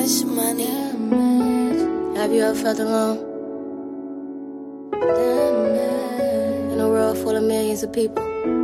much money. Have you ever felt alone? In a world full of millions of people.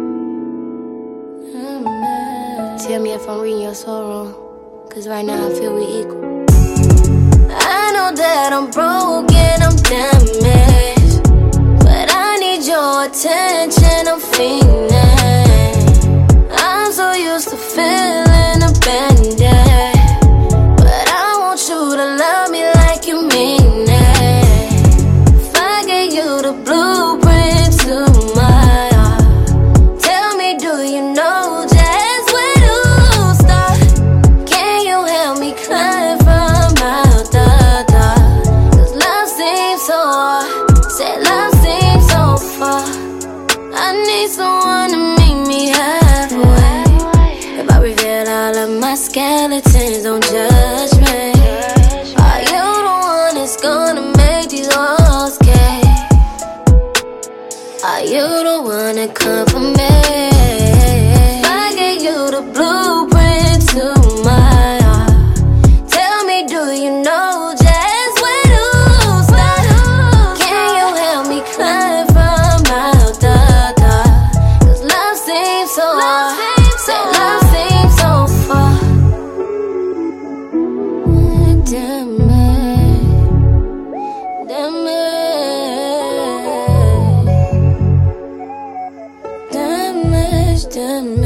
Tell me if I'm reading your soul wrong, 'cause right now I feel we equal. I know that I'm broken, I'm damaged, but I need your attention, I'm fiending. I'm so used to feeling abandoned, but I want you to love me like you mean it. If I gave you the blueprint to my heart, tell me, do you know just where to start? Can you help me climb from out the dark? 'Cause love seems so hard, said love seems so far. I need someone to meet me halfway. If I reveal all of my skeletons, don't judge me. Are you the one that's gonna make these walls cave? Are you the one that come for me? If I gave you the blueprint to my heart, tell me, do you know just where to start? Can you help me climb from out the dark? 'Cause love seems so hard, say love seems so far. Damn it, damn it, damage, damage.